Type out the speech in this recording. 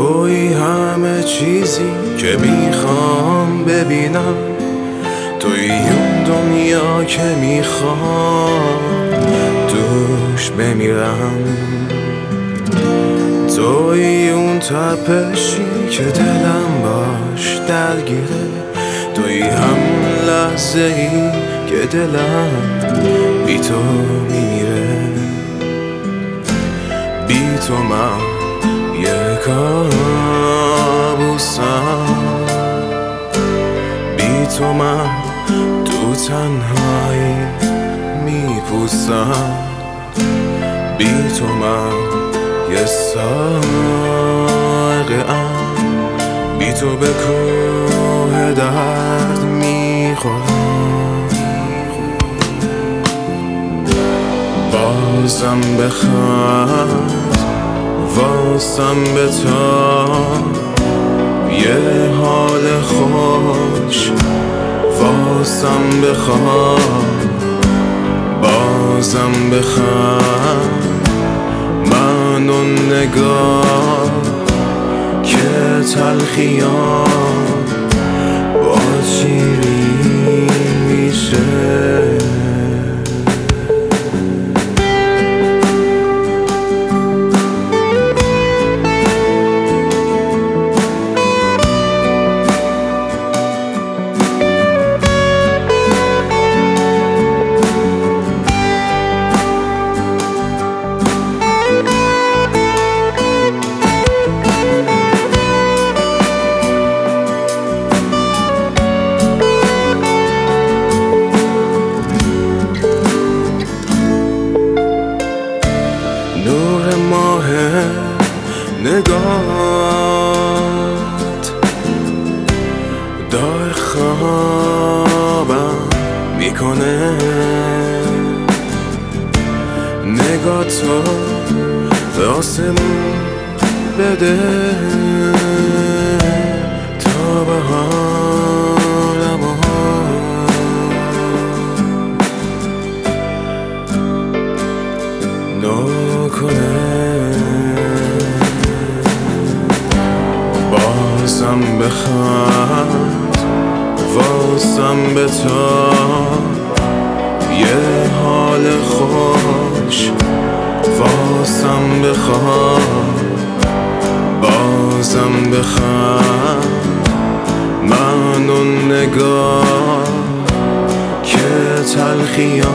توی همه چیزی که میخوام ببینم، توی اون دنیا که میخوام توش بمیرم، توی اون تپشی که دلم باش درگیره، توی هم لحظه ای که دلم بی تو میمیره. بی تو من یه کابوسم، بی تو من تو تنهایی میپوسم، بی تو من یه ساقه‌ام، بی تو به کوه درد میخورم. بازم بخند واسم به تا یه حال خوش واسم بخواد، بازم بخند من اون نگاه که تلخیام با شیرین میشه. نور ماه نگات دار خوابم میکنه، نگاه تو به آسمون بده تا بهارم نکنه. بازم بخند واسم به تا یه حال خوش واسم بخواد، بازم بخند من اون نگاه که تلخیام